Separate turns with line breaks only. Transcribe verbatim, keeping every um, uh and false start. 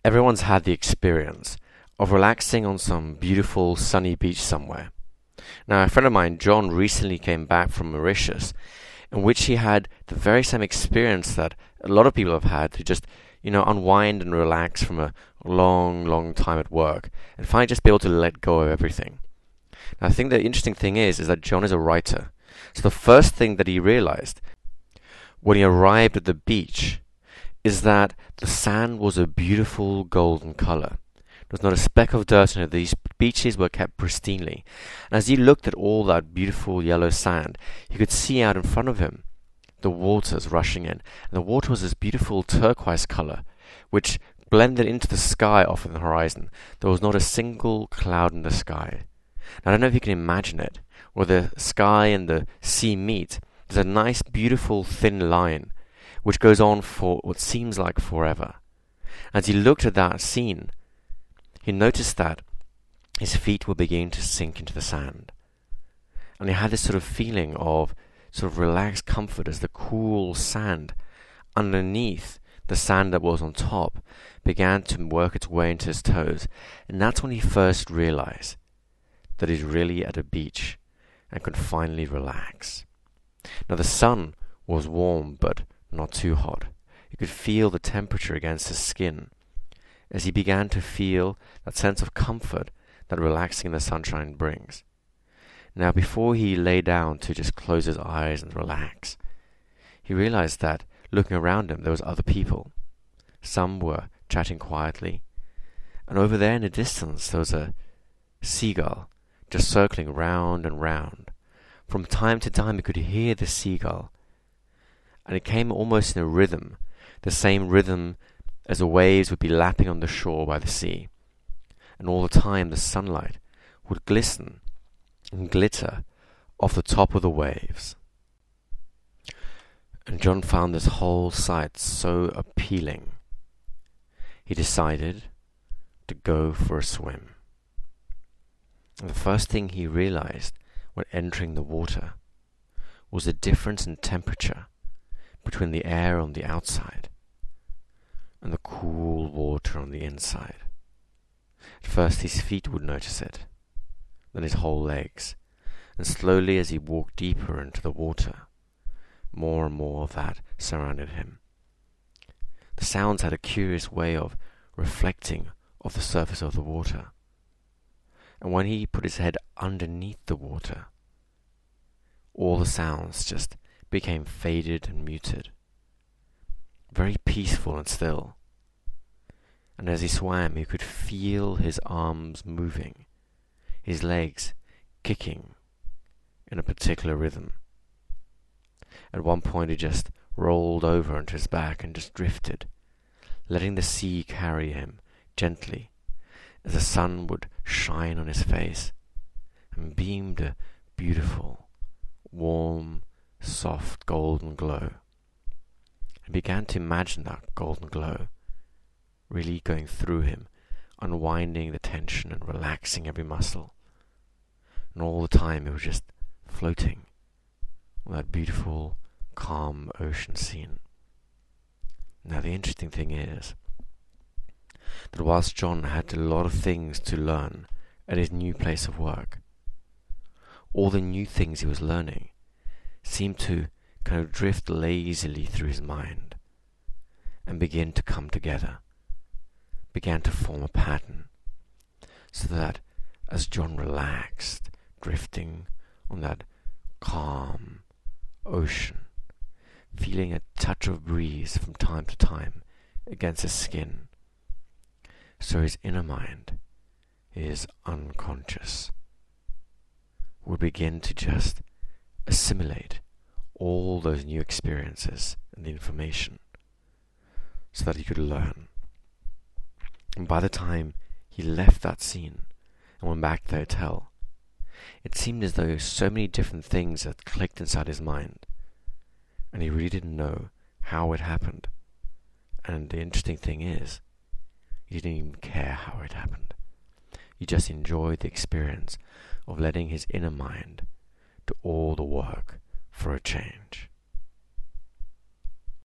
Everyone's had the experience of relaxing on some beautiful sunny beach somewhere. Now, a friend of mine, John, recently came back from Mauritius, in which he had the very same experience that a lot of people have had to just, you know, unwind and relax from a long, long time at work and finally just be able to let go of everything. Now, I think the interesting thing is, is that John is a writer. So the first thing that he realized when he arrived at the beach is that the sand was a beautiful golden color. There was not a speck of dirt in it. These beaches were kept pristinely. And as he looked at all that beautiful yellow sand, he could see out in front of him the waters rushing in. And the water was this beautiful turquoise color, which blended into the sky off in the horizon. There was not a single cloud in the sky. Now, I don't know if you can imagine it, where the sky and the sea meet. There's a nice, beautiful, thin line, which goes on for what seems like forever. As he looked at that scene, he noticed that his feet were beginning to sink into the sand. And he had this sort of feeling of sort of relaxed comfort as the cool sand underneath the sand that was on top began to work its way into his toes. And that's when he first realized that he's really at a beach and could finally relax. Now, the sun was warm, but not too hot. He could feel the temperature against his skin as he began to feel that sense of comfort that relaxing in the sunshine brings. Now, before he lay down to just close his eyes and relax, he realized that, looking around him, there was other people. Some were chatting quietly, and over there in the distance there was a seagull just circling round and round. From time to time he could hear the seagull, and it came almost in a rhythm, the same rhythm as the waves would be lapping on the shore by the sea. And all the time the sunlight would glisten and glitter off the top of the waves. And John found this whole sight so appealing, he decided to go for a swim. And the first thing he realized when entering the water was the difference in temperature between the air on the outside and the cool water on the inside. At first his feet would notice it, then his whole legs, and slowly as he walked deeper into the water, more and more of that surrounded him. The sounds had a curious way of reflecting off the surface of the water, and when he put his head underneath the water, all the sounds just became faded and muted, very peaceful and still. And as he swam, he could feel his arms moving, his legs kicking in a particular rhythm. At one point he just rolled over onto his back and just drifted, letting the sea carry him gently as the sun would shine on his face and beamed a beautiful, warm, soft golden glow. I began to imagine that golden glow really going through him, unwinding the tension and relaxing every muscle. And all the time it was just floating on that beautiful, calm ocean scene. Now the interesting thing is that whilst John had a lot of things to learn at his new place of work, all the new things he was learning seemed to kind of drift lazily through his mind and begin to come together, began to form a pattern, so that as John relaxed, drifting on that calm ocean, feeling a touch of breeze from time to time against his skin, so his inner mind, his unconscious, would begin to just assimilate all those new experiences and the information so that he could learn. And by the time he left that scene and went back to the hotel, it seemed as though so many different things had clicked inside his mind, and he really didn't know how it happened. And the interesting thing is, he didn't even care how it happened. He just enjoyed the experience of letting his inner mind do all the work for a change.